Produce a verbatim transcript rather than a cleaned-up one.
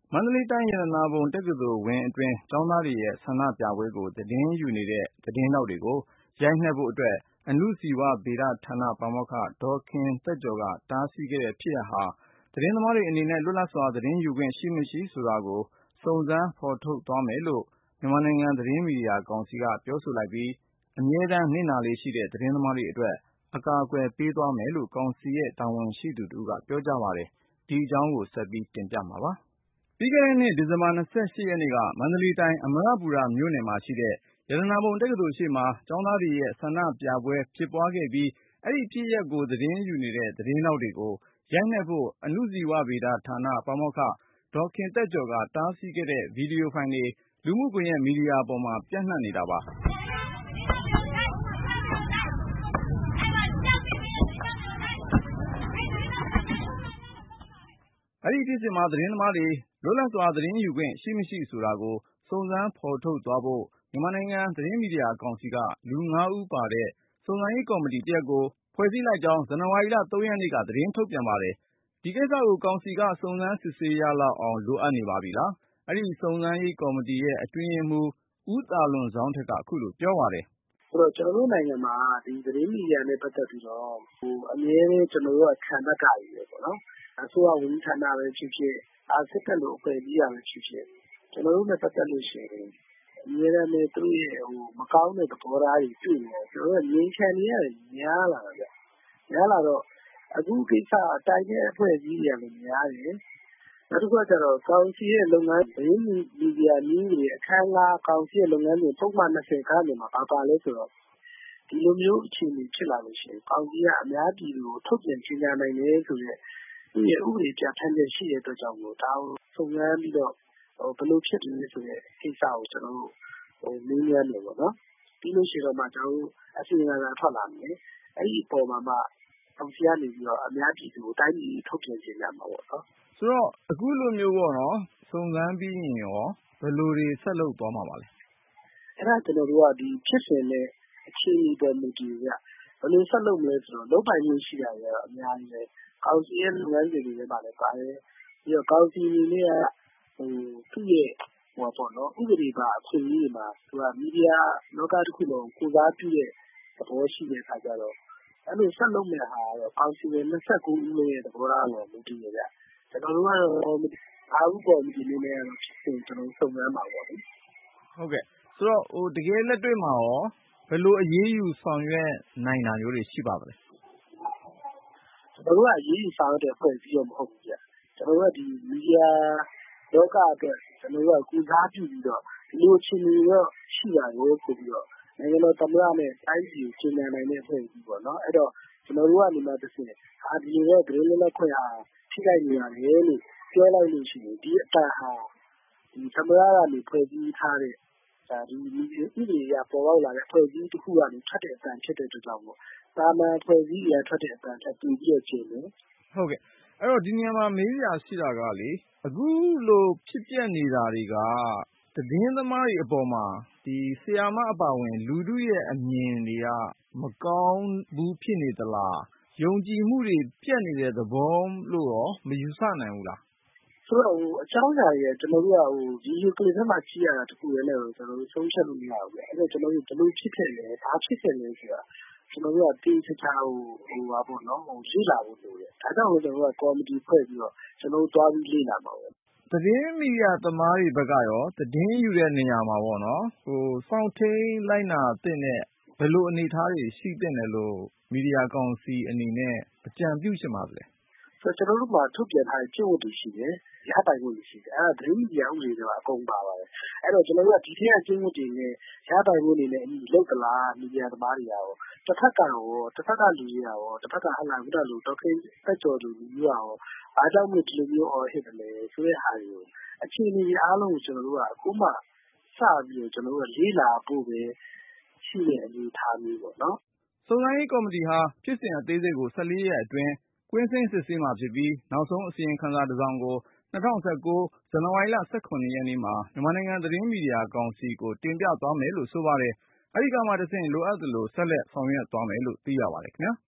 မန္တလေးတိုင်း ရတနာပုံတက္ကသိုလ်ဝင်းအတွင်းကျောင်းသားတွေရဲ့ဆန္ဒပြပွဲကိုသတင်းယူနေတဲ့သတင်းထောက်တွေကိုရိုက်နှက်ဖို့အတွက်အဏုဇီဝဗေဒဌာနပါမောက္ခဒေါ်ခင်သက်ကျော်ကတားဆီးခဲ့တဲ့ဖြစ်ရပ်ဟာသတင်းသမားတွေအနေနဲ့လွတ်လပ်စွာသတင်းယူခွင့်ရှိမရှိဆိုတာကိုစုံစမ်းဖော်ထုတ်သွားမယ်လို့မြန်မာနိုင်ငံသတင်းမီဒီယာကောင်စီကပြောဆိုလိုက်ပြီးအမြဲတမ်းနစ်နာလေ့ရှိတဲ့သတင်းသမားတွေအတွက်အကာအကွယ်ပေးသွားမယ်လို့ကောင်စီရဲ့တာဝန်ရှိသူတဦးကပြောကြားပါတယ်။ ဒီအကြောင်းကိုဆက်ပြီးတင်ပြမှာပါ။ ပြီးခဲ့တဲ့နှစ်ဒီဇင်ဘာလ ၂၈ ရက်နေ့ကမန္တလေးတိုင်း အမရပူရမြို့နယ်မှာရှိတဲ့ရတနာပုံတက္ကသိုလ်ရှေ့မှာကျောင်းသားတွေရဲ့ဆန္ဒပြပွဲဖြစ်ပွားခဲ့ပြီးအဲဒီဖြစ်ရပ်ကိုသတင်းယူနေတဲ့သတင်းထောက်တွေကိုရိုက်နှက်ဖို့အဏုဇီဝဗေဒဌာနပါမောက္ခဒေါ်ခင်သက်ကျော်ကတားဆီးခဲ့တဲ့ဗီဒီယိုဖိုင်တွေလူမှုကွန်ရက်မီဒီယာပေါ်မှာပျံ့နှံ့နေတာပါ။ အဲဒီဖြစ်စဉ်မှာသတင်းသမားတွေလွတ်လပ်စွာသတင်းယူခွင့်ရှိမရှိဆိုတာကိုစုံစမ်းဖော်ထုတ်သွားဖို့မြန်မာနိုင်ငံသတင်းမီဒီယာကောင်စီကလူငါးဦးပါတဲ့စုံစမ်းရေးကော်မတီတရပ်ကိုဖွဲ့စည်းလိုက်ကြောင်းဇန်နဝါရီလ ၃ ရက်နေ့ကသတင်းထုတ်ပြန်ပါတယ်။ ဒီကိစ္စကိုကောင်စီကစုံစမ်းစစ်ဆေးရလောက်အောင်လိုအပ်နေပါပြီလား။ အဲဒီစုံစမ်းရေးကော်မတီရဲ့အတွင်းရေးမှူးဦးသာလွန်ဇောင်းထက်က အခုလိုပြောပါတယ်။ “ဆိုတော့ကျနော်တို့နိုင်ငံမှာဒီသတင်းမီဒီယာနဲ့ပတ်သက်ပြီးတော့အမြဲတမ်းကျနော်တို့ကခံတတ်တာတွေပဲပေါ့နော်။အစိုးရဝန်ကြီးဌာနပဲဖြစ်ဖြစ်စစ်တပ်လိုအဖွဲ့အစည်းကပဲဖြစ်ဖြစ်ကျနော်တို့နဲ့ပတ်သက်လို့ရှိရင်အမြဲတမ်းပဲသူတို့ရဲ့မကောင်းတဲ့သဘောထားတွေတွေ့နေတယ်။ကျနော်တို့ကငြိမ်ချမ်းနေရတယ်များလာတာဗျ။များလာတော့အခုကိစ္စတိုင်တဲ့အဖွဲ့အစည်းတွေကလည်းများတယ်။နောက်တစ်ခုကကျတော့ကောင်စီရဲ့လုပ်ငန်းသတင်းမီဒီယာနည်းတွေအခန်း၅ကောင်စီရဲ့လုပ်ငန်းစဉ်ပုဒ်မ၂၀ခန်းတွေမှာဘာပါလဲဆိုတော့ဒီလိုမျိုးအခြေအနေဖြစ်လာလို့ရှိရင်ကောင်စီကအများပြည်သူကိုထုတ်ပြန်ကြေညာနိုင်တယ်ဆိုတဲ့သူ့ရဲ့ဥပဒေပြဋ္ဌာန်းချက်ရှိတဲ့အတွက်ကြောင့်မို့ဒါကိုစုံစမ်းပြီးတော့ဘယ်လိုဖြစ်တယ်ဆိုတဲ့ကိစ္စကိုကျနော်တို့မေးမြန်းတယ်ပေါ့နော်။ပြီးလို့ရှိရင်တော့မှကျနော်တို့အစီရင်ခံစာထွက်လာမယ်။အဲဒီအပေါ်မှာမှကောင်စီကနေပြီးတော့အများပြည်သူကိုတိုင်းပြည်ထုတ်ပြန်ကြေညာမှာပေါ့နော်။ဆိုတော့အခုလိုမျိုးပေါ့နော်စုံစမ်းပြီးရင်ရောဘယ်လိုတွေဆက်လုပ်သွားမှာပါလဲ။အဲဒါကျနော်တို့ကဒီဖြစ်စဉ်နဲ့အခြေအနေပေါ်မူတည်ဗျ။ဘယ်လိုဆက်လုပ်မလဲဆိုတော့လုပ်ပိုင်ခွင့်ရှိတာတွေကတော့အများကြီးပဲ။ကောင်စီရဲ့လုပ်ငန်းစဉ်တွေထဲမှာလည်းပါတယ်။ပြီးတော့ကောင်စီအနေနဲ့ကဟိုသူ့ရဲ့ဟိုပေါ့နော်ဥပဒေပါအခွင့်အရေးတွေမှာသူကမီဒီယာလောကတစ်ခုလုံးကိုစားပြုတဲ့သဘောရှိတဲ့အခါကျတော့အဲ့လိုဆက်လုပ်မယ့်ဟာကတော့ကောင်စီဝင်၂၉ဦးရဲ့သဘောထားပေါ်မူတည်နေကြ။ကျွန်တော်တို့ကတော့ငါးဦးပေါ်မူတည်နေနဲ့ကတော့ဖြစ်စဉ်ကျွန်တော်စုံစမ်းမှာပေါ့လေ။ဟုတ်ကဲ့ဆိုတော့ဟိုတကယ်လက်တွေ့မှာရောဘယ်လိုအရေးယူဆောင်ရွက်နိုင်တာမျိုးတွေရှိပါသလဲ။ကျွန်တော်တို့ကအရေးယူဆောင်ရွက်တဲ့အဖွဲ့အစည်းတော့မဟုတ်ဘူးဗျ။ကျွန်တော်တို့ကဒီမီဒီယာလောကအတွက်ကျွန်တော်တို့ကကုစားပြုပြီးတော့ဒီလိုအခြေအနေတော့ရှိပါတယ်ဆိုပြီးတော့နိုင်ငံတော်သမ္မတနဲ့တိုင်းပြည်ကိုကြေညာနိုင်တဲ့အဖွဲ့အစည်းပေါ့နော်။အဲ့တော့ကျွန်တော်တို့ကနေမှတစ်ဆင့်အာဒီလိုတော့သတင်းလွတ်လပ်ခွင့်ဟာထိခိုက်နေရတယ်လို့ပြောလိုက်လို့ရှိရင်ဒီအတန်ဟာဒီသမ္မတကနေဖွဲ့စည်းထားတဲ့ဒါဒီဥပဒေအရပေါ်ပေါက်လာတဲ့အဖွဲ့အစည်းတစ်ခုကနေထွက်တဲ့အတန်ဖြစ်တဲ့အတွက်ကြောင့်မို့တာမန်အဖွဲ့အစည်းတွေကထွက်တဲ့အတန်ထက်ပိုပြီးတော့ကျယ်တယ်။ဟုတ်ကဲ့အဲ့တော့ဒီနေရာမှာမေးစရာရှိတာကလေအခုလိုဖြစ်ပျက်နေတာတွေကသတင်းသမားတွေအပေါ်မှာဒီဆရာမအပါဝင်လူထုရဲ့အမြင်တွေကမကောင်းဘူးဖြစ်နေသလားယုံကြည်မှုတွေပျက်နေတဲ့သဘောလို့ရောမယူဆနိုင်ဘူးလားဆိုတော့ဟိုအကြောင်းအရာတွေကကျွန်တော်တို့ကဟိုဗီဒီယိုကလစ်ထဲမှာကြည့်ရတာတခုလည်းလည်းကျွန်တော်တို့ဆုံးဖြတ်လို့မရဘူးလေအဲ့တော့ကျွန်တော်တို့ဘယ်လိုဖြစ်ခဲ့လဲဘာဖြစ်ခဲ့လဲဆိုတာကျွန်တော်တို့ကတေးချာချာဟိုဟိုပါပေါ့နော်ဟိုလေ့လာဖို့လိုတယ်ဒါကြောင့်ကျွန်တော်တို့ကကော်မတီဖွဲ့ပြီးတော့ကျွန်တော်တို့တွားပြီးလေ့လာမှာပဲသတင်းမီဒီယာသမားတွေဘက်ကရောသတင်းယူတဲ့နေရာမှာပေါ့နော်ဟိုစောင့်ထိန်လိုက်နာတဲ့နဲ့ဘယ်လိုအနေအထားတွေရှိတဲ့တယ်လို့မီဒီယာကောင်စီအနေနဲ့အကြံပြုချင်ပါသလဲဆိုတော့ကျွန်တော်တို့မှာထုတ်ပြန်ထားတဲ့ကျင့်ဝတ်တွေရှိတယ်ရပိုင်ခွင့်တွေရှိတယ်အဲ့ဒါသတင်းမီဒီယာဥပဒေတွေမှာအကုန်ပါပါတယ်အဲ့တော့ကျွန်တော်တို့ကဒီထက်ကကျင့်ဝတ်တွေနဲ့ရပိုင်ခွင့်တွေနဲ့အညီလုပ်သလားမီဒီယာသမားတွေရောတစ်ဖက်ကရောတစ်ဖက်ကလူတွေရောတစ်ဖက်ကဟလာခုနလိုဒေါက်ခင်တက်ကျော်လူမျိုးရောအားကြောင့်မို့ဒီလိုမျိုးအော်ဟစ်တယ်လေဆိုတဲ့ဟာတွေကိုအခြေအနေတွေအားလုံးကိုကျွန်တော်တို့ကအခုမှစပြီးတော့ကျွန်တော်တို့ကလေးလာဖို့ပဲရှိတဲ့အနေအထားမျိုးပေါ့နော်စုံစမ်းရေးကော်မတီဟာဖြစ်စဉ်အသေးစိတ်ကို၁၄ရက်အတွင်းကွင်းဆင်းစစ်ဆေးမှာဖြစ်ပြီးနောက်ဆုံးအစီရင်ခံစာတစ်စောင်ကို၂၀၁၉ဇန်နဝါရီလ၁၇ရက်နေ့မှာမြန်မာနိုင်ငံသတင်းမီဒီယာကောင်စီကိုတင်ပြသွားမယ်လို့ဆိုပါတယ်။အဲဒီကမှတဆင့်လိုအပ်သလိုဆက်လက်ဆောင်ရွက်သွားမယ်လို့သိရပါတယ်ခင်ဗျာ။